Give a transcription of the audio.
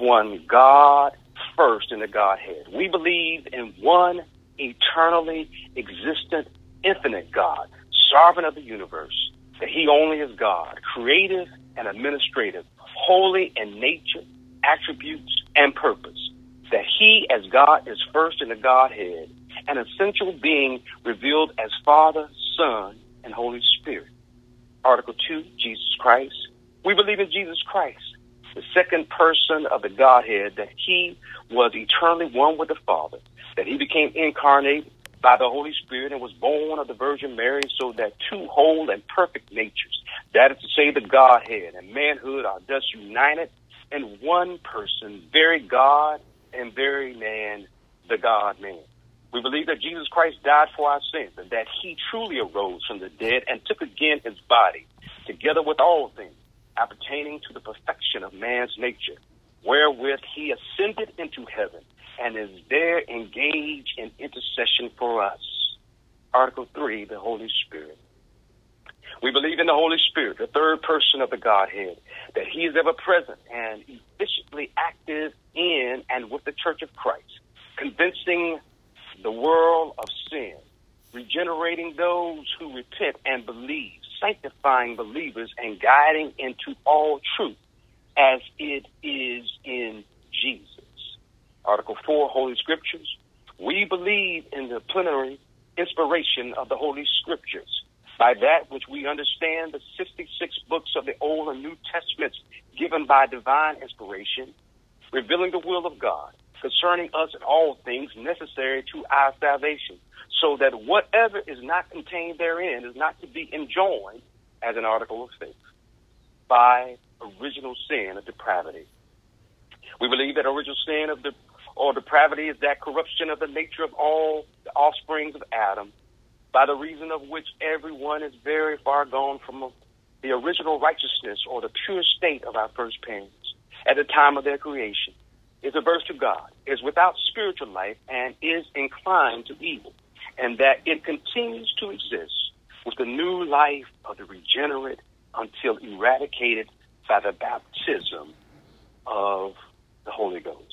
one God first in the Godhead. We believe in one eternally existent, infinite God, sovereign of the universe, that he only is God, creative and administrative, holy in nature, attributes, and purpose, that he as God is first in the Godhead, an essential being revealed as Father, Son, and Holy Spirit. Article 2, Jesus Christ. We believe in Jesus Christ, the second person of the Godhead, that he was eternally one with the Father, that he became incarnate by the Holy Spirit and was born of the Virgin Mary, so that two whole and perfect natures, that is to say the Godhead and manhood, are thus united in one person, very God and very man, the God-man. We believe that Jesus Christ died for our sins, and that he truly arose from the dead and took again his body, together with all things appertaining to the perfection of man's nature, wherewith he ascended into heaven and is there engaged in intercession for us. Article 3, the Holy Spirit. We believe in the Holy Spirit, the third person of the Godhead, that he is ever present and efficiently active in and with the Church of Christ, convincing the world of sin, regenerating those who repent and believe, sanctifying believers, and guiding into all truth as it is in Jesus. Article 4, Holy Scriptures. We believe in the plenary inspiration of the Holy Scriptures. By that which we understand the 66 books of the Old and New Testaments given by divine inspiration, revealing the will of God concerning us in all things necessary to our salvation, so that whatever is not contained therein is not to be enjoined as an article of faith by original sin of depravity. We believe that original sin of depravity is that corruption of the nature of all the offsprings of Adam, by the reason of which everyone is very far gone from the original righteousness or the pure state of our first parents at the time of their creation, is averse to God, is without spiritual life, and is inclined to evil, and that it continues to exist with the new life of the regenerate until eradicated by the baptism of the Holy Ghost.